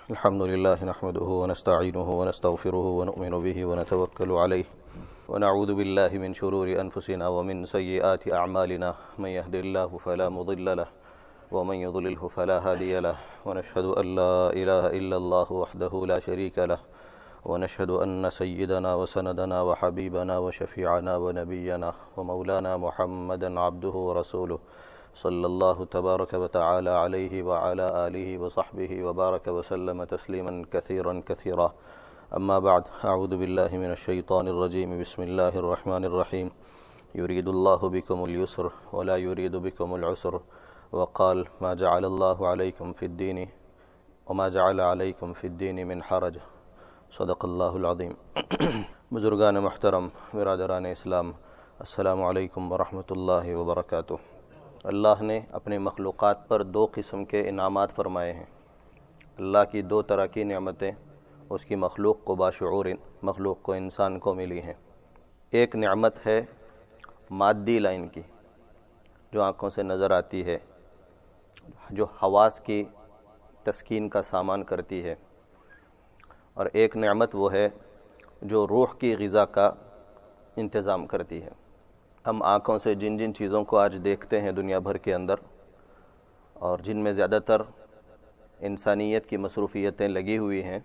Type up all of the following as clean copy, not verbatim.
الحمد لله نحمده ونستعينه ونستغفره ونؤمن به ونتوكل عليه ونعوذ بالله من شرور أنفسنا ومن سيئات أعمالنا من يهد الله فلا مضل له ومن يضلله فلا هادي له ونشهد أن لا إله إلا الله وحده لا شريك له ونشهد أن سيدنا وسندنا وحبيبنا وشفيعنا ونبينا ومولانا محمدا عبده ورسوله صلى الله تبارك وتعالى عليه وعلى آله وصحبه وبارك وسلم تسليما كثيرا كثيرا. أما بعد، أعوذ بالله من الشيطان الرجيم. بسم الله الرحمن الرحيم. يريد الله بكم اليسر ولا يريد بكم العسر وقال ما جعل الله عليكم في الدين وما جعل عليكم في الدين من حرج. صدق اللہ العظیم. بزرگان محترم، برادران اسلام، السلام علیکم ورحمۃ اللہ وبرکاتہ. اللہ نے اپنے مخلوقات پر دو قسم کے انعامات فرمائے ہیں. اللہ کی دو طرح کی نعمتیں اس کی مخلوق کو باشعور، مخلوق کو، انسان کو ملی ہیں. ایک نعمت ہے مادی لائن کی، جو آنکھوں سے نظر آتی ہے، جو حواس کی تسکین کا سامان کرتی ہے، اور ایک نعمت وہ ہے جو روح کی غذا کا انتظام کرتی ہے. ہم آنکھوں سے جن جن چیزوں کو آج دیکھتے ہیں دنیا بھر کے اندر، اور جن میں زیادہ تر انسانیت کی مصروفیتیں لگی ہوئی ہیں،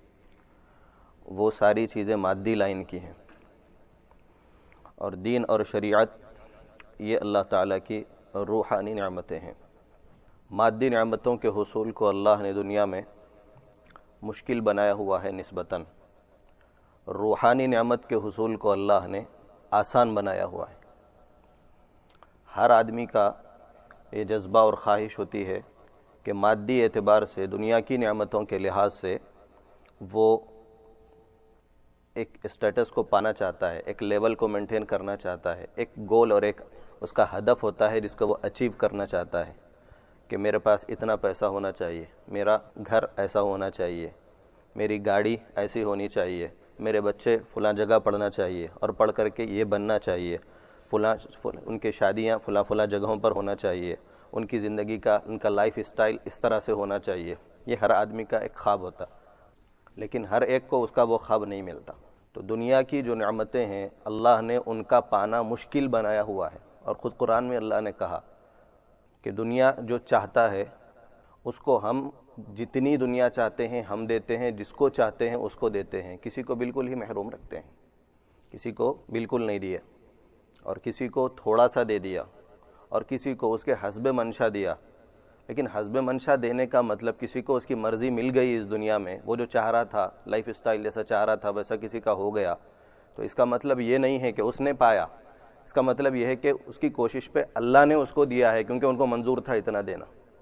وہ ساری چیزیں مادی لائن کی ہیں. اور دین اور شریعت یہ اللہ تعالیٰ کی روحانی نعمتیں ہیں. مادی نعمتوں کے حصول کو اللہ نے دنیا میں مشکل بنایا ہوا ہے نسبتاً. روحانی نعمت کے حصول کو اللہ نے آسان بنایا ہوا ہے. ہر آدمی کا یہ جذبہ اور خواہش ہوتی ہے کہ مادی اعتبار سے، دنیا کی نعمتوں کے لحاظ سے وہ ایک اسٹیٹس کو پانا چاہتا ہے، ایک لیول کو مینٹین کرنا چاہتا ہے، ایک گول اور ایک اس کا ہدف ہوتا ہے جس کو وہ اچیو کرنا چاہتا ہے کہ میرے پاس اتنا پیسہ ہونا چاہیے، میرا گھر ایسا ہونا چاہیے، میری گاڑی ایسی ہونی چاہیے، میرے بچے فلاں جگہ پڑھنا چاہیے اور پڑھ کر کے یہ بننا چاہیے، ان کے شادیاں فلاں جگہوں پر ہونا چاہیے، ان کی زندگی کا، ان کا لائف اسٹائل اس طرح سے ہونا چاہیے. یہ ہر آدمی کا ایک خواب ہوتا، لیکن ہر ایک کو اس کا وہ خواب نہیں ملتا. تو دنیا کی جو نعمتیں ہیں اللہ نے ان کا پانا مشکل بنایا ہوا ہے. اور خود قرآن میں اللہ نے کہا کہ دنیا جو چاہتا ہے اس کو ہم، جتنی دنیا چاہتے ہیں ہم دیتے ہیں، جس کو چاہتے ہیں اس کو دیتے ہیں. کسی کو بالکل ہی محروم رکھتے ہیں، کسی کو بالکل نہیں دیا، اور کسی کو تھوڑا سا دے دیا، اور کسی کو اس کے حسب منشا دیا. لیکن حسب منشا دینے کا مطلب کسی کو اس کی مرضی مل گئی اس دنیا میں، وہ جو چاہ رہا تھا، لائف اسٹائل جیسا چاہ رہا تھا ویسا کسی کا ہو گیا، تو اس کا مطلب یہ نہیں ہے کہ اس نے پایا. اس کا مطلب یہ ہے کہ اس کی کوشش پہ اللہ نے اس کو دیا ہے، کیونکہ ان کو منظور تھا اتنا دینا.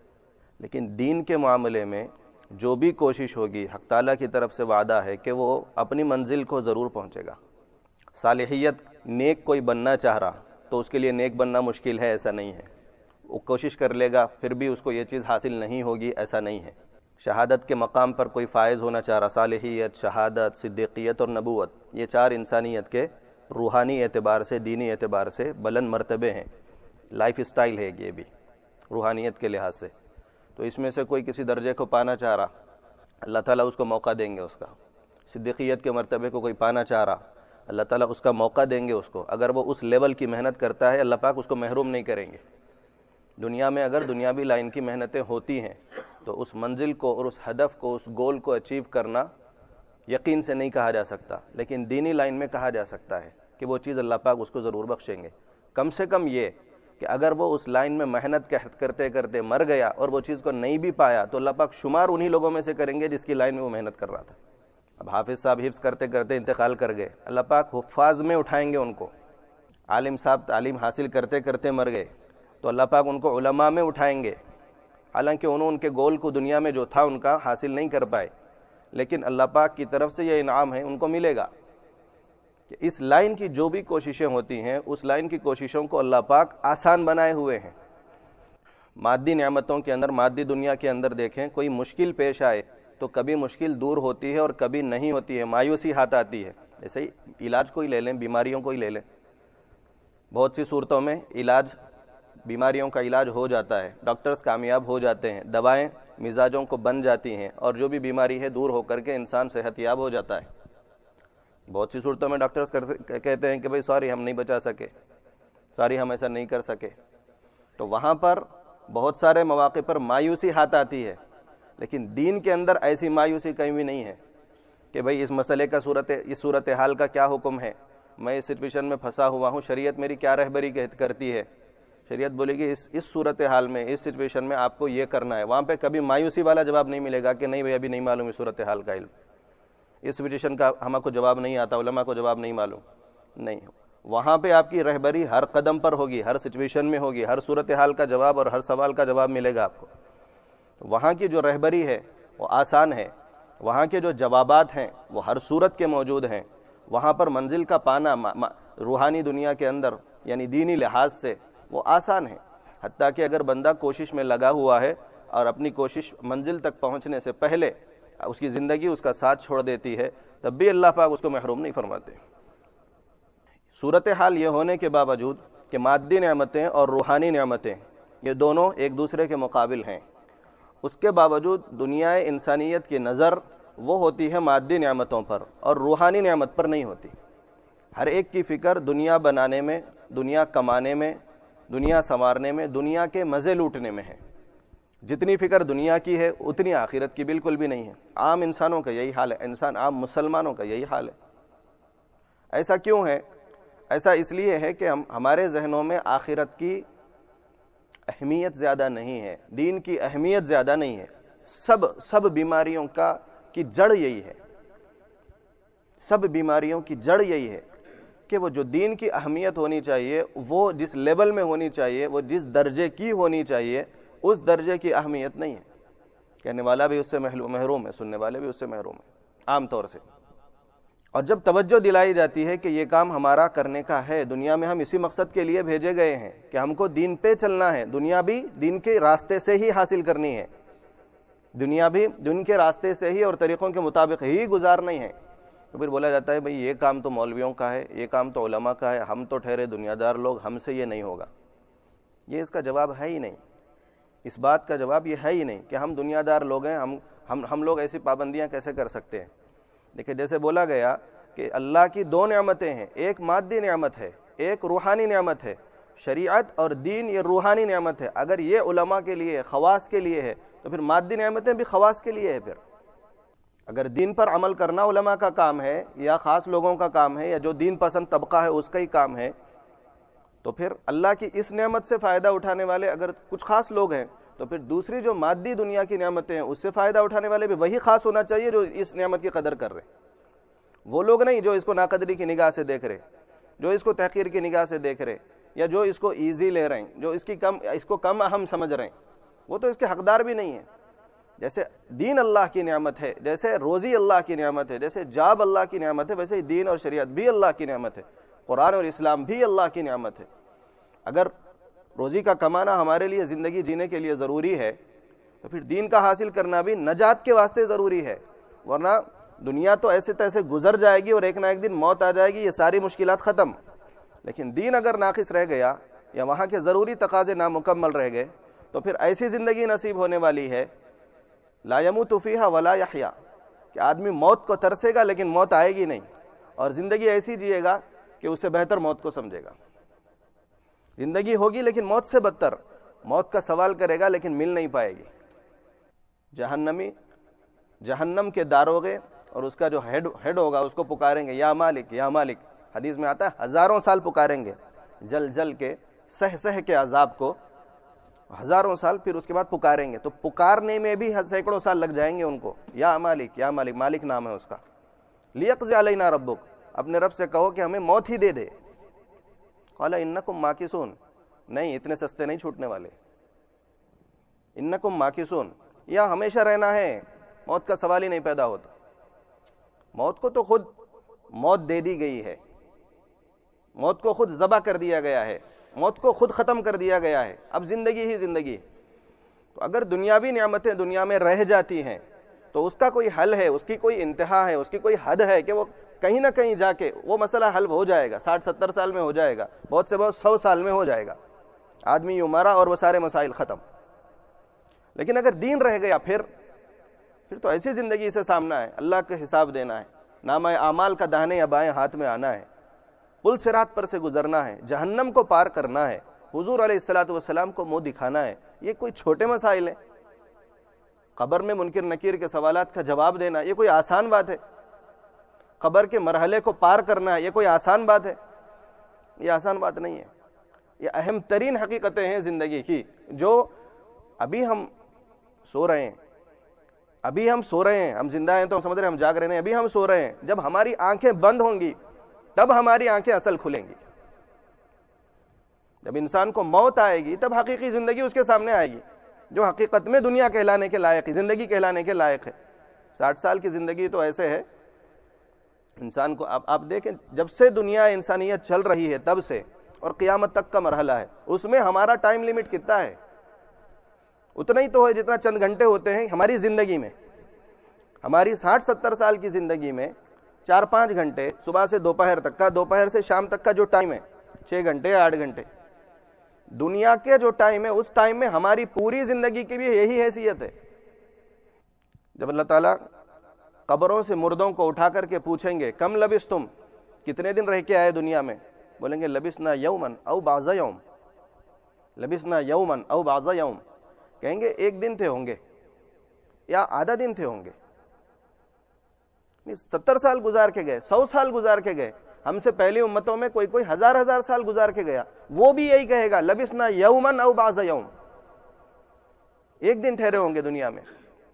لیکن دین کے معاملے میں جو بھی کوشش ہوگی، حق تعالیٰ کی طرف سے وعدہ ہے کہ وہ اپنی منزل کو ضرور پہنچے گا. صالحیت، نیک کوئی بننا چاہ رہا تو اس کے لیے نیک بننا مشکل ہے ایسا نہیں ہے. وہ کوشش کر لے گا پھر بھی اس کو یہ چیز حاصل نہیں ہوگی ایسا نہیں ہے. شہادت کے مقام پر کوئی فائز ہونا چاہ رہا، صالحیت، شہادت، صدیقیت اور نبوت، یہ چار انسانیت کے روحانی اعتبار سے، دینی اعتبار سے بلند مرتبے ہیں. لائف اسٹائل ہے یہ بھی روحانیت کے لحاظ سے. تو اس میں سے کوئی کسی درجے کو پانا چاہ رہا، اللہ تعالیٰ اس کو موقع دیں گے. اس کا صدیقیت کے مرتبے کو کوئی پانا چاہ رہا، اللہ تعالیٰ اس کا موقع دیں گے اس کو. اگر وہ اس لیول کی محنت کرتا ہے، اللہ پاک اس کو محروم نہیں کریں گے. دنیا میں اگر دنیاوی لائن کی محنتیں ہوتی ہیں تو اس منزل کو اور اس ہدف کو، اس گول کو اچیو کرنا یقین سے نہیں کہا جا سکتا. لیکن دینی لائن میں کہا جا سکتا ہے کہ وہ چیز اللہ پاک اس کو ضرور بخشیں گے. کم سے کم یہ کہ اگر وہ اس لائن میں محنت کرتے کرتے مر گیا اور وہ چیز کو نہیں بھی پایا تو اللہ پاک شمار انہی لوگوں میں سے کریں گے جس کی لائن میں وہ محنت کر رہا تھا. اب حافظ صاحب حفظ کرتے کرتے انتقال کر گئے، اللہ پاک حفاظ میں اٹھائیں گے ان کو. عالم صاحب تعلیم حاصل کرتے کرتے مر گئے تو اللہ پاک ان کو علماء میں اٹھائیں گے. حالانکہ انہوں ان کے گول کو دنیا میں جو تھا ان کا حاصل نہیں کر پائے، لیکن اللہ پاک کی طرف سے یہ انعام ہے، ان کو ملے گا کہ اس لائن کی جو بھی کوششیں ہوتی ہیں اس لائن کی کوششوں کو اللہ پاک آسان بنائے ہوئے ہیں. مادی نعمتوں کے اندر، مادی دنیا کے اندر دیکھیں، کوئی مشکل پیش آئے تو کبھی مشکل دور ہوتی ہے اور کبھی نہیں ہوتی ہے، مایوسی ہاتھ آتی ہے. جیسے ہی علاج کو ہی لے لیں، بیماریوں کو ہی لے لیں، بہت سی صورتوں میں علاج بیماریوں کا علاج ہو جاتا ہے، ڈاکٹرز کامیاب ہو جاتے ہیں، دوائیں مزاجوں کو بن جاتی ہیں اور جو بھی بیماری ہے دور ہو کر کے انسان صحت یاب ہو جاتا ہے۔ بہت سی صورتوں میں ڈاکٹرز کہتے ہیں کہ بھئی سوری ہم نہیں بچا سکے، سوری ہم ایسا نہیں کر سکے، تو وہاں پر بہت سارے مواقع پر مایوسی ہاتھ آتی ہے، لیکن دین کے اندر ایسی مایوسی کہیں بھی نہیں ہے کہ بھئی اس مسئلے کا اس صورتحال کا کیا حکم ہے، میں اس سچویشن میں پھنسا ہوا ہوں، شریعت میری کیا رہبری کرتی ہے۔ شریعت بولے گی اس صورتحال میں، اس سچویشن میں آپ کو یہ کرنا ہے۔ وہاں پہ کبھی مایوسی والا جواب نہیں ملے گا کہ نہیں بھئی ابھی نہیں معلوم اس صورتحال کا علم، اس سچویشن کا ہم کو جواب نہیں آتا، علماء کو جواب نہیں معلوم، نہیں۔ وہاں پہ آپ کی رہبری ہر قدم پر ہوگی، ہر سچویشن میں ہوگی، ہر صورتحال کا جواب اور ہر سوال کا جواب ملے گا آپ کو۔ وہاں کی جو رہبری ہے وہ آسان ہے، وہاں کے جو جوابات ہیں وہ ہر صورت کے موجود ہیں، وہاں پر منزل کا پانا روحانی دنیا کے اندر یعنی دینی لحاظ سے وہ آسان ہے، حتیٰ کہ اگر بندہ کوشش میں لگا ہوا ہے اور اپنی کوشش منزل تک پہنچنے سے پہلے اس کی زندگی اس کا ساتھ چھوڑ دیتی ہے، تب بھی اللہ پاک اس کو محروم نہیں فرماتے۔ صورتحال یہ ہونے کے باوجود کہ مادی نعمتیں اور روحانی نعمتیں یہ دونوں ایک دوسرے کے مقابل ہیں، اس کے باوجود دنیا انسانیت کی نظر وہ ہوتی ہے مادی نعمتوں پر اور روحانی نعمت پر نہیں ہوتی۔ ہر ایک کی فکر دنیا بنانے میں، دنیا کمانے میں، دنیا سنوارنے میں، دنیا کے مزے لوٹنے میں ہے۔ جتنی فکر دنیا کی ہے اتنی آخرت کی بالکل بھی نہیں ہے۔ عام انسانوں کا یہی حال ہے، عام مسلمانوں کا یہی حال ہے۔ ایسا کیوں ہے؟ ایسا اس لیے ہے کہ ہمارے ذہنوں میں آخرت کی اہمیت زیادہ نہیں ہے، دین کی اہمیت زیادہ نہیں ہے۔ سب بیماریوں کی جڑ یہی ہے، سب بیماریوں کی جڑ یہی ہے کہ وہ جو دین کی اہمیت ہونی چاہیے، وہ جس لیول میں ہونی چاہیے، وہ جس درجے کی ہونی چاہیے، اس درجے کی اہمیت نہیں ہے۔ کہنے والا بھی اس سے محروم ہے، سننے والے بھی اس سے محروم ہیں عام طور سے۔ اور جب توجہ دلائی جاتی ہے کہ یہ کام ہمارا کرنے کا ہے، دنیا میں ہم اسی مقصد کے لیے بھیجے گئے ہیں کہ ہم کو دین پہ چلنا ہے، دنیا بھی دین کے راستے سے ہی حاصل کرنی ہے، دنیا بھی دین کے راستے سے ہی اور طریقوں کے مطابق ہی گزارنی ہے، تو پھر بولا جاتا ہے بھئی یہ کام تو مولویوں کا ہے، یہ کام تو علماء کا ہے، ہم تو ٹھہرے دنیا دار لوگ، ہم سے یہ نہیں ہوگا۔ یہ اس کا جواب ہے ہی نہیں، اس بات کا جواب یہ ہے ہی نہیں کہ ہم دنیا دار لوگ ہیں، ہم لوگ ایسی پابندیاں کیسے کر سکتے ہیں۔ دیکھیں جیسے بولا گیا کہ اللہ کی دو نعمتیں ہیں، ایک مادی نعمت ہے، ایک روحانی نعمت ہے۔ شریعت اور دین یہ روحانی نعمت ہے، اگر یہ علماء کے لیے خواص کے لیے ہے تو پھر مادی نعمتیں بھی خواص کے لیے ہے۔ پھر اگر دین پر عمل کرنا علماء کا کام ہے یا خاص لوگوں کا کام ہے یا جو دین پسند طبقہ ہے اس کا ہی کام ہے، تو پھر اللہ کی اس نعمت سے فائدہ اٹھانے والے اگر کچھ خاص لوگ ہیں تو پھر دوسری جو مادی دنیا کی نعمتیں ہیں اس سے فائدہ اٹھانے والے بھی وہی خاص ہونا چاہیے جو اس نعمت کی قدر کر رہے، وہ لوگ نہیں جو اس کو ناقدری کی نگاہ سے دیکھ رہے، جو اس کو تحقیر کی نگاہ سے دیکھ رہے، یا جو اس کو ایزی لے رہے ہیں، جو اس کو کم اہم سمجھ رہے ہیں، وہ تو اس کے حقدار بھی نہیں ہیں۔ جیسے دین اللہ کی نعمت ہے، جیسے روزی اللہ کی نعمت ہے، جیسے جاب اللہ کی نعمت ہے، ویسے ہی دین اور شریعت بھی اللہ کی نعمت ہے، قرآن اور اسلام بھی اللہ کی نعمت ہے۔ اگر روزی کا کمانا ہمارے لیے زندگی جینے کے لیے ضروری ہے تو پھر دین کا حاصل کرنا بھی نجات کے واسطے ضروری ہے، ورنہ دنیا تو ایسے تیسے گزر جائے گی اور ایک نہ ایک دن موت آ جائے گی، یہ ساری مشکلات ختم۔ لیکن دین اگر ناقص رہ گیا یا وہاں کے ضروری تقاضے نامکمل رہ گئے تو پھر ایسی زندگی نصیب ہونے والی ہے لا یموت فیہا ولا یحیا، کہ آدمی موت کو ترسے گا لیکن موت آئے گی نہیں، اور زندگی ایسی جیے گا کہ اس سے بہتر موت کو سمجھے گا۔ زندگی ہوگی لیکن موت سے بدتر، موت کا سوال کرے گا لیکن مل نہیں پائے گی۔ جہنمی جہنم کے داروغے اور اس کا جو ہیڈ ہوگا اس کو پکاریں گے یا مالک یا مالک، حدیث میں آتا ہے ہزاروں سال پکاریں گے، جل جل کے سہ کے عذاب کو ہزاروں سال، پھر اس کے بعد پکاریں گے، تو پکارنے میں بھی سینکڑوں سال لگ جائیں گے ان کو۔ یا مالک یا مالک، مالک نام ہے اس کا۔ لیقضی علینا ربک، اپنے رب سے کہو کہ ہمیں موت ہی دے دے۔ قال انکم ماکثون، نہیں اتنے سستے نہیں چھوٹنے والے، انکم ماکثون، یا ہمیشہ رہنا ہے، موت کا سوال ہی نہیں پیدا ہوتا۔ موت کو تو خود موت دے دی گئی ہے، موت کو خود ذبح کر دیا گیا ہے، موت کو خود ختم کر دیا گیا ہے، اب زندگی ہی زندگی۔ تو اگر دنیاوی نعمتیں دنیا میں رہ جاتی ہیں تو اس کا کوئی حل ہے، اس کی کوئی انتہا ہے، اس کی کوئی حد ہے کہ وہ کہیں نہ کہیں جا کے وہ مسئلہ حل ہو جائے گا، 60-70 سال میں ہو جائے گا، بہت سے بہت 100 سال میں ہو جائے گا۔ آدمی یوں مرا اور وہ سارے مسائل ختم. لیکن اگر دین رہ گیا پھر تو ایسی زندگی سے سامنا ہے, اللہ کا حساب دینا ہے, نامہ اعمال کا داہنے یا بائیں ہاتھ میں آنا ہے, پل صراط پر سے گزرنا ہے, جہنم کو پار کرنا ہے, حضور علیہ الصلوۃ والسلام کو منہ دکھانا ہے. یہ کوئی چھوٹے مسائل ہیں؟ قبر میں منکر نکیر کے سوالات کا جواب دینا یہ کوئی آسان بات ہے؟ قبر کے مرحلے کو پار کرنا ہے یہ کوئی آسان بات ہے؟ یہ آسان بات نہیں ہے. یہ اہم ترین حقیقتیں ہیں زندگی کی, جو ابھی ہم سو رہے ہیں, ہم زندہ ہیں تو ہم سمجھ رہے ہیں ہم جاگ رہے ہیں, ابھی ہم سو رہے ہیں. جب ہماری آنکھیں بند ہوں گی تب ہماری آنکھیں اصل کھلیں گی. جب انسان کو موت آئے گی تب حقیقی زندگی اس کے سامنے آئے گی, جو حقیقت میں دنیا کہلانے کے لائق ہے, زندگی کہلانے کے لائق ہے. 60 سال کی زندگی تو ایسے ہے انسان کو, آپ دیکھیں جب سے دنیا انسانیت چل رہی ہے تب سے اور قیامت تک کا مرحلہ ہے, اس میں ہمارا ٹائم لیمٹ کتنا ہے؟ اتنا ہی تو ہے جتنا چند گھنٹے ہوتے ہیں ہماری زندگی میں. ہماری 60-70 سال کی زندگی میں 4-5 گھنٹے صبح سے دوپہر تک کا, دوپہر سے شام تک کا جو ٹائم ہے 6 گھنٹے یا 8 گھنٹے. دنیا کے جو ٹائم ہے اس ٹائم میں ہماری پوری زندگی کی بھی یہی حیثیت ہے. جب اللہ تعالیٰ قبروں سے مردوں کو اٹھا کر کے پوچھیں گے کم لبثتم, کتنے دن رہ کے آئے دنیا میں؟ بولیں گے لبثنا یوما او بعض یوم, لبثنا یوما او بعض یوم. کہیں گے ایک دن تھے ہوں گے یا آدھا دن تھے ہوں گے. 70 سال گزار کے گئے, 100 سال گزار کے گئے. ہم سے پہلی امتوں میں کوئی ہزار سال گزار کے گیا, وہ بھی یہی کہے گا لبثنا یوما او بعض یوم, ایک دن ٹھہرے ہوں گے دنیا میں.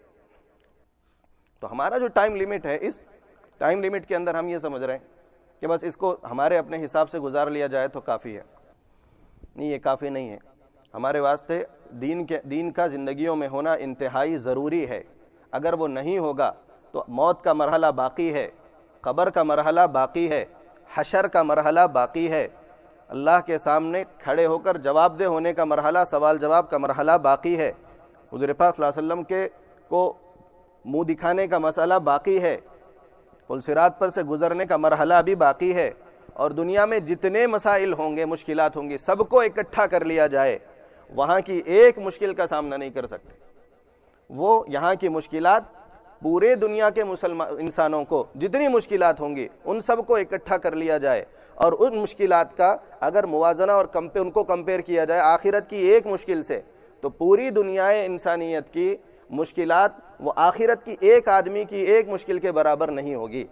تو ہمارا جو ٹائم لیمٹ ہے, اس ٹائم لیمٹ کے اندر ہم یہ سمجھ رہے ہیں کہ بس اس کو ہمارے اپنے حساب سے گزار لیا جائے تو کافی ہے. نہیں, یہ کافی نہیں ہے. ہمارے واسطے دین کا زندگیوں میں ہونا انتہائی ضروری ہے. اگر وہ نہیں ہوگا تو موت کا مرحلہ باقی ہے, قبر کا مرحلہ باقی ہے, حشر کا مرحلہ باقی ہے, اللہ کے سامنے کھڑے ہو کر جواب دہ ہونے کا مرحلہ, سوال جواب کا مرحلہ باقی ہے, حضور پاک صلی اللہ علیہ وسلم کو منہ دکھانے کا مسئلہ باقی ہے, پل صراط پر سے گزرنے کا مرحلہ بھی باقی ہے. اور دنیا میں جتنے مسائل ہوں گے, مشکلات ہوں گی, سب کو اکٹھا کر لیا جائے, وہاں کی ایک مشکل کا سامنا نہیں کر سکتے. وہ یہاں کی مشکلات پورے دنیا کے انسانوں کو جتنی مشکلات ہوں گی ان سب کو اکٹھا کر لیا جائے, اور ان مشکلات کا اگر موازنہ اور ان کو کمپیئر کیا جائے آخرت کی ایک مشکل سے, تو پوری دنیا انسانیت کی مشکلات وہ آخرت کی ایک آدمی کی ایک مشکل کے برابر نہیں ہوگی.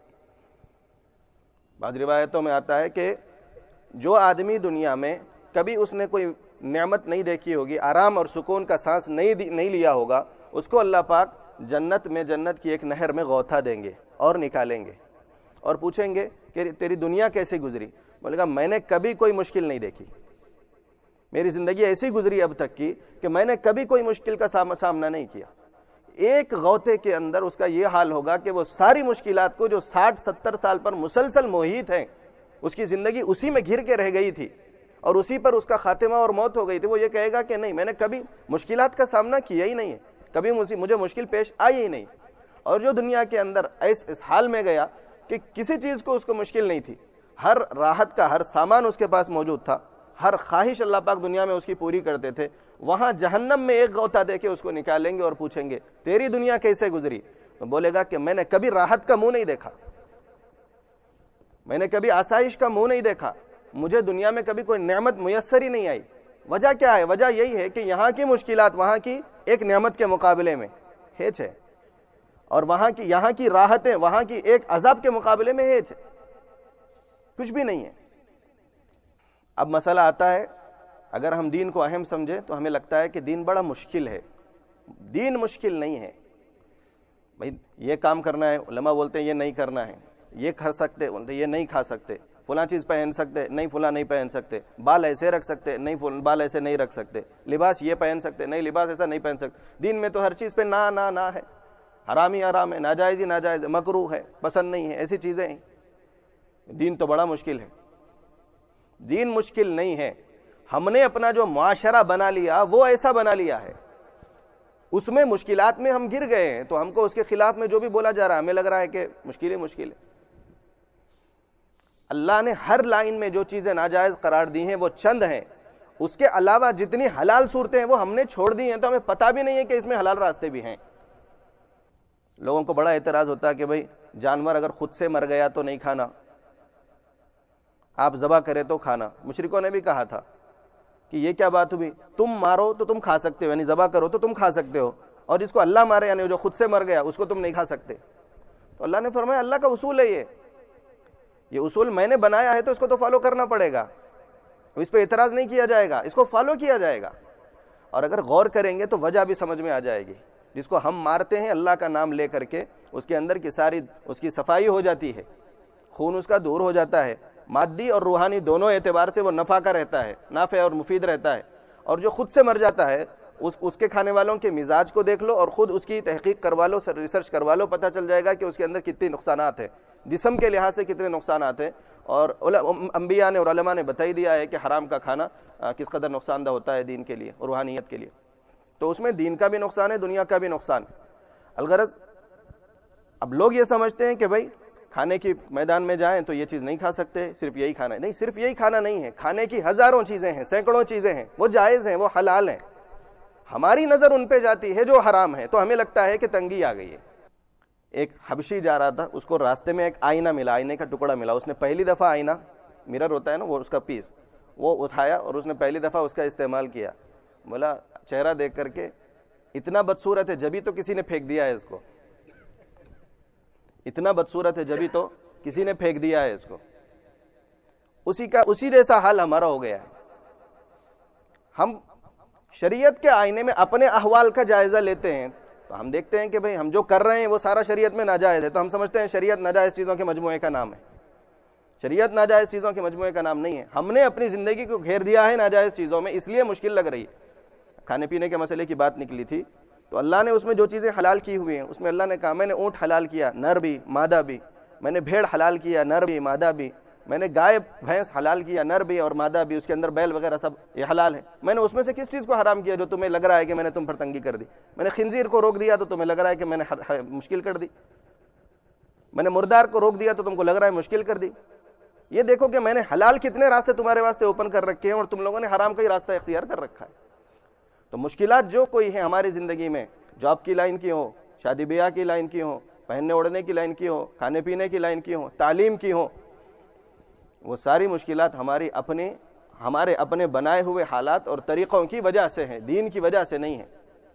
بعض روایتوں میں آتا ہے کہ جو آدمی دنیا میں کبھی اس نے کوئی نعمت نہیں دیکھی ہوگی, آرام اور سکون کا سانس نہیں لیا ہوگا, اس کو اللہ پاک جنت کی ایک نہر میں غوطہ دیں گے اور نکالیں گے اور پوچھیں گے کہ تیری دنیا کیسے گزری؟ بولے گا میں نے کبھی کوئی مشکل نہیں دیکھی, میری زندگی ایسی گزری اب تک کی کہ میں نے کبھی کوئی مشکل کا سامنا نہیں کیا. ایک غوطے کے اندر اس کا یہ حال ہوگا کہ وہ ساری مشکلات کو جو 60-70 سال پر مسلسل محیط ہیں, اس کی زندگی اسی میں گھر کے رہ گئی تھی اور اسی پر اس کا خاتمہ اور موت ہو گئی تھی, وہ یہ کہے گا کہ نہیں میں نے کبھی مشکلات کا سامنا کیا ہی نہیں ہے, کبھی مجھے مشکل پیش آئی ہی نہیں. اور جو دنیا کے اندر اس حال میں گیا کہ کسی چیز کو اس کو مشکل نہیں تھی, ہر راحت کا ہر سامان اس کے پاس موجود تھا, ہر خواہش اللہ پاک دنیا میں اس کی پوری کرتے تھے, وہاں جہنم میں ایک غوطہ دے کے اس کو نکالیں گے اور پوچھیں گے تیری دنیا کیسے گزری؟ تو بولے گا کہ میں نے کبھی راحت کا منہ نہیں دیکھا, میں نے کبھی آسائش کا منہ نہیں دیکھا, مجھے دنیا میں کبھی کوئی نعمت میسر ہی نہیں آئی. وجہ کیا ہے؟ وجہ یہی ہے کہ یہاں کی مشکلات وہاں کی ایک نعمت کے مقابلے میں ہیچ ہے, اور یہاں کی راحتیں وہاں کی ایک عذاب کے مقابلے میں ہیچ ہے, کچھ بھی نہیں ہے. اب مسئلہ آتا ہے, اگر ہم دین کو اہم سمجھیں تو ہمیں لگتا ہے کہ دین بڑا مشکل ہے. دین مشکل نہیں ہے بھائی, یہ کام کرنا ہے, علماء بولتے ہیں یہ نہیں کرنا ہے, یہ کھا سکتے بولتے یہ نہیں کھا سکتے, فلاں چیز پہن سکتے نہیں فلاں نہیں پہن سکتے, بال ایسے رکھ سکتے نہیں بال ایسے نہیں رکھ سکتے, لباس یہ پہن سکتے نہیں لباس ایسا نہیں پہن سکتے. دین میں تو ہر چیز پہ نہ ہے, حرام ہی حرام ہے, ناجائز ہی ناجائز ہے, مکروہ ہے, پسند نہیں ہے, ایسی چیزیں ہیں. دین تو بڑا مشکل ہے. دین مشکل نہیں ہے, ہم نے اپنا جو معاشرہ بنا لیا وہ ایسا بنا لیا ہے, اس میں مشکلات میں ہم گر گئے ہیں, تو ہم کو اس کے خلاف میں جو بھی بولا جا رہا ہے ہمیں لگ رہا ہے کہ مشکل ہے. اللہ نے ہر لائن میں جو چیزیں ناجائز قرار دی ہیں وہ چند ہیں, اس کے علاوہ جتنی حلال صورتیں ہیں وہ ہم نے چھوڑ دی ہیں، تو ہمیں پتہ بھی نہیں ہے کہ اس میں حلال راستے بھی ہیں۔ لوگوں کو بڑا اعتراض ہوتا ہے کہ بھائی جانور اگر خود سے مر گیا تو نہیں کھانا، آپ ذبح کرے تو کھانا۔ مشرکوں نے بھی کہا تھا کہ یہ کیا بات ہوئی، تم مارو تو تم کھا سکتے ہو، یعنی ذبح کرو تو تم کھا سکتے ہو، اور جس کو اللہ مارے یعنی جو خود سے مر گیا اس کو تم نہیں کھا سکتے۔ تو اللہ نے فرمایا اللہ کا اصول ہے، یہ اصول میں نے بنایا ہے تو اس کو تو فالو کرنا پڑے گا، اس پہ اعتراض نہیں کیا جائے گا، اس کو فالو کیا جائے گا۔ اور اگر غور کریں گے تو وجہ بھی سمجھ میں آ جائے گی۔ جس کو ہم مارتے ہیں اللہ کا نام لے کر کے، اس کے اندر کی ساری اس کی صفائی ہو جاتی ہے، خون اس کا دور ہو جاتا ہے، مادی اور روحانی دونوں اعتبار سے وہ نفع کا رہتا ہے، نافع اور مفید رہتا ہے۔ اور جو خود سے مر جاتا ہے اس کے کھانے والوں کے مزاج کو دیکھ لو اور خود اس کی تحقیق کروا لو، ریسرچ کروا لو، پتہ چل جائے گا کہ اس کے اندر کتنی نقصانات ہیں، جسم کے لحاظ سے کتنے نقصانات ہیں۔ اور انبیاء نے اور علماء نے بتا ہی دیا ہے کہ حرام کا کھانا کس قدر نقصان دہ ہوتا ہے دین کے لیے اور روحانیت کے لیے۔ تو اس میں دین کا بھی نقصان ہے، دنیا کا بھی نقصان ہے۔ الغرض اب لوگ یہ سمجھتے ہیں کہ بھائی کھانے کی میدان میں جائیں تو یہ چیز نہیں کھا سکتے، صرف یہی کھانا ہے۔ نہیں، صرف یہی کھانا نہیں ہے، کھانے کی ہزاروں چیزیں ہیں، سینکڑوں چیزیں ہیں، وہ جائز ہیں، وہ حلال ہیں۔ ہماری نظر ان پہ جاتی ہے جو حرام ہے، تو ہمیں لگتا ہے کہ تنگی آ گئی ہے۔ ایک حبشی جا رہا تھا، اس کو راستے میں ایک آئینہ ملا، آئینے کا ٹکڑا ملا۔ اس نے پہلی دفعہ آئینہ، مرر ہوتا ہے نا وہ، اس کا پیس وہ اٹھایا اور اس نے پہلی دفعہ اس کا استعمال کیا۔ بولا چہرہ دیکھ کر کے اتنا بدصورت ہے جبھی تو کسی نے پھینک دیا ہے اس کو، اتنا بدصورت ہے جبھی تو کسی نے پھینک دیا ہے اس کو۔ اسی جیسا حال ہمارا ہو گیا ہے۔ ہم شریعت کے آئینے میں اپنے احوال کا جائزہ لیتے ہیں تو ہم دیکھتے ہیں کہ بھئی ہم جو کر رہے ہیں وہ سارا شریعت میں ناجائز ہے، تو ہم سمجھتے ہیں شریعت ناجائز چیزوں کے مجموعے کا نام ہے۔ شریعت ناجائز چیزوں کے مجموعے کا نام نہیں ہے۔ ہم نے اپنی زندگی کو گھیر دیا ہے ناجائز چیزوں میں، اس لیے مشکل لگ رہی ہے۔ کھانے پینے کے مسئلے کی بات نکلی تھی تو اللہ نے اس میں جو چیزیں حلال کی ہوئی ہیں، اس میں اللہ نے کہا میں نے اونٹ حلال کیا، نر بھی مادہ بھی، میں نے بھیڑ حلال کیا، نر بھی مادہ بھی، میں نے گائے بھینس حلال کیا، نر بھی اور مادہ بھی، اس کے اندر بیل وغیرہ سب یہ حلال ہے۔ میں نے اس میں سے کس چیز کو حرام کیا جو تمہیں لگ رہا ہے کہ میں نے تم پر تنگی کر دی؟ میں نے خنزیر کو روک دیا تو تمہیں لگ رہا ہے کہ میں نے مشکل کر دی، میں نے مردار کو روک دیا تو تم کو لگ رہا ہے مشکل کر دی۔ یہ دیکھو کہ میں نے حلال کتنے راستے تمہارے واسطے اوپن کر رکھے ہیں اور تم لوگوں نے حرام کا ہی راستہ اختیار کر رکھا ہے۔ تو مشکلات جو کوئی ہیں ہماری زندگی میں، جاب کی لائن کی ہو، شادی بیاہ کی لائن کی ہو، پہننے اوڑھنے کی لائن کی ہو، کھانے پینے کی لائن کی ہو، تعلیم کی ہو، وہ ساری مشکلات ہمارے اپنے بنائے ہوئے حالات اور طریقوں کی وجہ سے ہیں، دین کی وجہ سے نہیں ہیں۔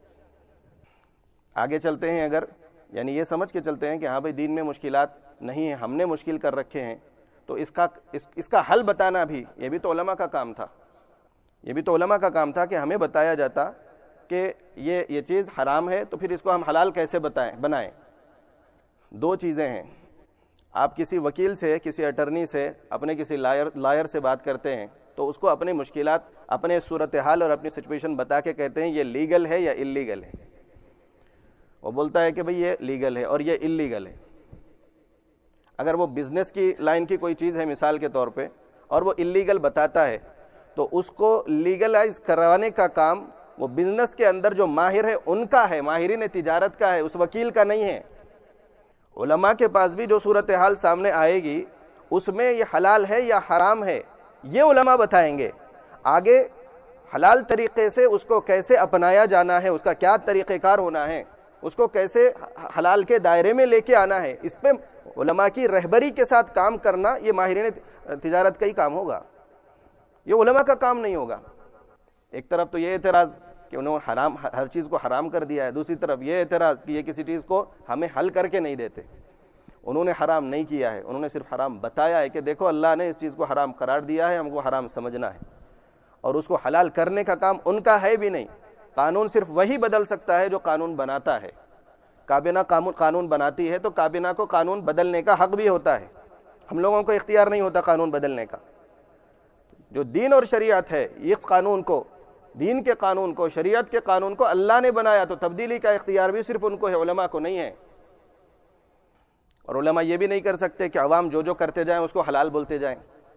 آگے چلتے ہیں، اگر یعنی یہ سمجھ کے چلتے ہیں کہ ہاں بھائی دین میں مشکلات نہیں ہیں، ہم نے مشکل کر رکھے ہیں، تو اس کا حل بتانا بھی یہ بھی تو علماء کا کام تھا، یہ بھی تو علماء کا کام تھا کہ ہمیں بتایا جاتا کہ یہ چیز حرام ہے تو پھر اس کو ہم حلال کیسے بنائیں۔ دو چیزیں ہیں، آپ کسی وکیل سے، کسی اٹرنی سے، اپنے کسی لائر سے بات کرتے ہیں تو اس کو اپنی مشکلات، اپنے صورتحال اور اپنی سچویشن بتا کے کہتے ہیں یہ لیگل ہے یا اللیگل ہے۔ وہ بولتا ہے کہ بھئی یہ لیگل ہے اور یہ اللیگل ہے۔ اگر وہ بزنس کی لائن کی کوئی چیز ہے مثال کے طور پہ اور وہ اللیگل بتاتا ہے تو اس کو لیگلائز کرانے کا کام وہ بزنس کے اندر جو ماہر ہے ان کا ہے، ماہرین تجارت کا ہے، اس وکیل کا نہیں ہے۔ علماء کے پاس بھی جو صورتحال سامنے آئے گی اس میں یہ حلال ہے یا حرام ہے یہ علماء بتائیں گے۔ آگے حلال طریقے سے اس کو کیسے اپنایا جانا ہے، اس کا کیا طریقہ کار ہونا ہے، اس کو کیسے حلال کے دائرے میں لے کے آنا ہے، اس پہ علماء کی رہبری کے ساتھ کام کرنا یہ ماہرین تجارت کا ہی کام ہوگا، یہ علماء کا کام نہیں ہوگا۔ ایک طرف تو یہ اعتراض کہ انہوں نے ہر چیز کو حرام کر دیا ہے، دوسری طرف یہ اعتراض کہ یہ کسی چیز کو ہمیں حل کر کے نہیں دیتے۔ انہوں نے حرام نہیں کیا ہے، انہوں نے صرف حرام بتایا ہے کہ دیکھو اللہ نے اس چیز کو حرام قرار دیا ہے، ہم کو حرام سمجھنا ہے، اور اس کو حلال کرنے کا کام ان کا ہے بھی نہیں۔ قانون صرف وہی بدل سکتا ہے جو قانون بناتا ہے۔ کابینہ قانون بناتی ہے تو کابینہ کو قانون بدلنے کا حق بھی ہوتا ہے، ہم لوگوں کو اختیار نہیں ہوتا قانون بدلنے کا۔ جو دین اور شریعت ہے، اس قانون کو، دین کے قانون کو، شریعت کے قانون کو اللہ نے بنایا، تو تبدیلی کا اختیار بھی صرف ان کو ہے، علماء کو نہیں ہے۔ اور علماء یہ بھی نہیں کر سکتے کہ عوام جو کرتے جائیں اس کو حلال بولتے جائیں۔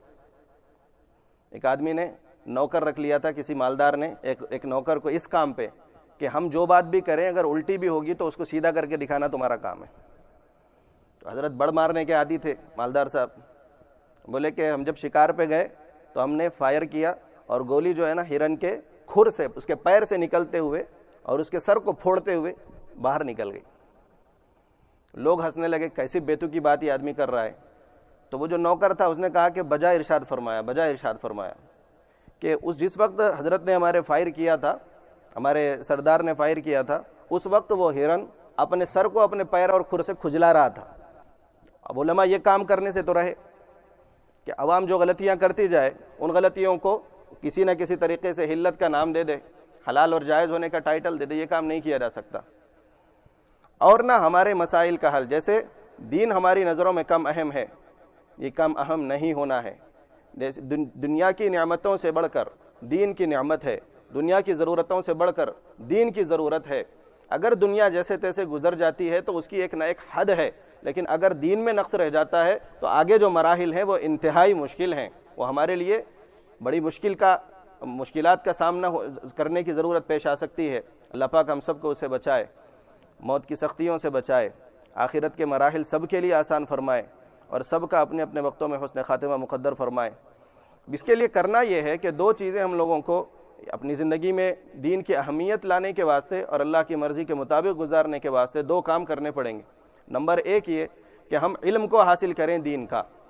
ایک آدمی نے نوکر رکھ لیا تھا، کسی مالدار نے ایک نوکر کو اس کام پہ کہ ہم جو بات بھی کریں اگر الٹی بھی ہوگی تو اس کو سیدھا کر کے دکھانا تمہارا کام ہے۔ تو حضرت بڑ مارنے کے عادی تھے مالدار صاحب، بولے کہ ہم جب شکار پہ گئے تو ہم نے فائر کیا اور گولی جو ہے نا ہرن کے کھر سے، اس کے پیر سے نکلتے ہوئے اور اس کے سر کو پھوڑتے ہوئے باہر نکل گئی۔ لوگ ہنسنے لگے، کیسی بیتوکی بات یہ آدمی کر رہا ہے۔ تو وہ جو نوکر تھا اس نے کہا کہ بجائے ارشاد فرمایا کہ جس وقت حضرت نے ہمارے فائر کیا تھا، ہمارے سردار نے فائر کیا تھا، اس وقت وہ ہرن اپنے سر کو اپنے پیر اور کھر سے کھجلا رہا تھا۔ اب علماء یہ کام کرنے سے تو رہے کہ عوام جو غلطیاں کرتی جائے ان غلطیوں کو کسی نہ کسی طریقے سے حلت کا نام دے دے، حلال اور جائز ہونے کا ٹائٹل دے دے، یہ کام نہیں کیا جا سکتا۔ اور نہ ہمارے مسائل کا حل، جیسے دین ہماری نظروں میں کم اہم ہے، یہ کم اہم نہیں ہونا ہے۔ جیسے دنیا کی نعمتوں سے بڑھ کر دین کی نعمت ہے، دنیا کی ضرورتوں سے بڑھ کر دین کی ضرورت ہے۔ اگر دنیا جیسے تیسے گزر جاتی ہے تو اس کی ایک نہ ایک حد ہے، لیکن اگر دین میں نقص رہ جاتا ہے تو آگے جو مراحل ہیں وہ انتہائی مشکل ہیں، وہ ہمارے لیے بڑی مشکلات کا سامنا کرنے کی ضرورت پیش آ سکتی ہے۔ اللہ پاک ہم سب کو اسے بچائے، موت کی سختیوں سے بچائے، آخرت کے مراحل سب کے لیے آسان فرمائے اور سب کا اپنے اپنے وقتوں میں حسن خاتمہ مقدر فرمائے۔ اس کے لیے کرنا یہ ہے کہ دو چیزیں ہم لوگوں کو اپنی زندگی میں دین کی اہمیت لانے کے واسطے اور اللہ کی مرضی کے مطابق گزارنے کے واسطے دو کام کرنے پڑیں گے۔ نمبر ایک یہ کہ ہم علم کو حاصل کریں، دین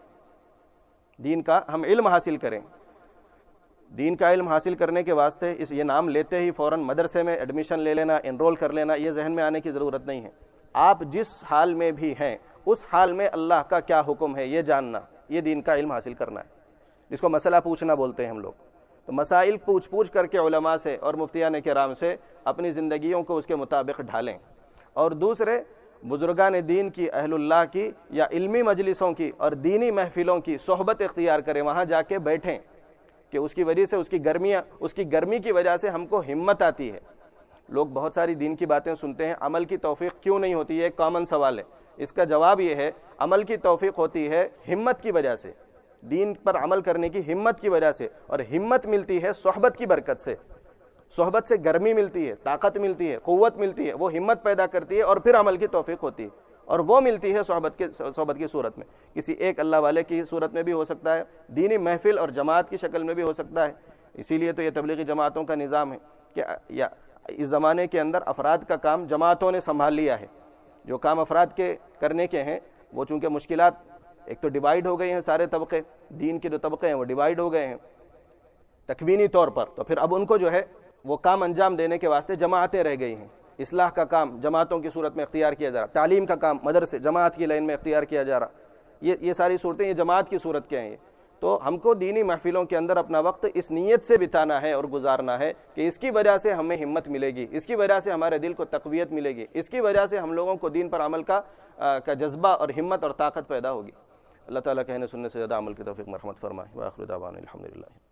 کا ہم علم حاصل کریں۔ دین کا علم حاصل کرنے کے واسطے یہ نام لیتے ہی فوراً مدرسے میں ایڈمیشن لے لینا، انرول کر لینا، یہ ذہن میں آنے کی ضرورت نہیں ہے۔ آپ جس حال میں بھی ہیں اس حال میں اللہ کا کیا حکم ہے یہ جاننا، یہ دین کا علم حاصل کرنا ہے، جس کو مسئلہ پوچھنا بولتے ہیں ہم لوگ۔ تو مسائل پوچھ کر کے علماء سے اور مفتیان کرام سے اپنی زندگیوں کو اس کے مطابق ڈھالیں، اور دوسرے بزرگان دین کی، اہل اللہ کی یا علمی مجلسوں کی اور دینی محفلوں کی صحبت اختیار کریں، وہاں جا کے بیٹھیں کہ اس کی وجہ سے اس کی گرمی کی وجہ سے ہم کو ہمت آتی ہے۔ لوگ بہت ساری دین کی باتیں سنتے ہیں، عمل کی توفیق کیوں نہیں ہوتی؟ یہ ایک کامن سوال ہے۔ اس کا جواب یہ ہے عمل کی توفیق ہوتی ہے ہمت کی وجہ سے، دین پر عمل کرنے کی ہمت کی وجہ سے، اور ہمت ملتی ہے صحبت کی برکت سے۔ صحبت سے گرمی ملتی ہے، طاقت ملتی ہے، قوت ملتی ہے، وہ ہمت پیدا کرتی ہے اور پھر عمل کی توفیق ہوتی ہے، اور وہ ملتی ہے صحبت کی صورت میں، کسی ایک اللہ والے کی صورت میں بھی ہو سکتا ہے، دینی محفل اور جماعت کی شکل میں بھی ہو سکتا ہے۔ اسی لیے تو یہ تبلیغی جماعتوں کا نظام ہے کہ اس زمانے کے اندر افراد کا کام جماعتوں نے سنبھال لیا ہے۔ جو کام افراد کے کرنے کے ہیں وہ چونکہ مشکلات، ایک تو ڈیوائیڈ ہو گئے ہیں سارے طبقے، دین کے جو طبقے ہیں وہ ڈیوائیڈ ہو گئے ہیں تکوینی طور پر، تو پھر اب ان کو جو ہے وہ کام انجام دینے کے واسطے جماعتیں رہ گئی ہیں۔ اصلاح کا کام جماعتوں کی صورت میں اختیار کیا جا رہا، تعلیم کا کام مدرسے جماعت کی لائن میں اختیار کیا جا رہا، یہ ساری صورتیں یہ جماعت کی صورت کے ہیں۔ تو ہم کو دینی محفلوں کے اندر اپنا وقت اس نیت سے بتانا ہے اور گزارنا ہے کہ اس کی وجہ سے ہمیں ہمت ملے گی، اس کی وجہ سے ہمارے دل کو تقویت ملے گی، اس کی وجہ سے ہم لوگوں کو دین پر عمل کا جذبہ اور ہمت اور طاقت پیدا ہوگی۔ اللہ تعالیٰ کہنے سننے سے زیادہ عمل کی توفیق مرحمت فرمائے۔ وآخر دعوانا الحمدللہ۔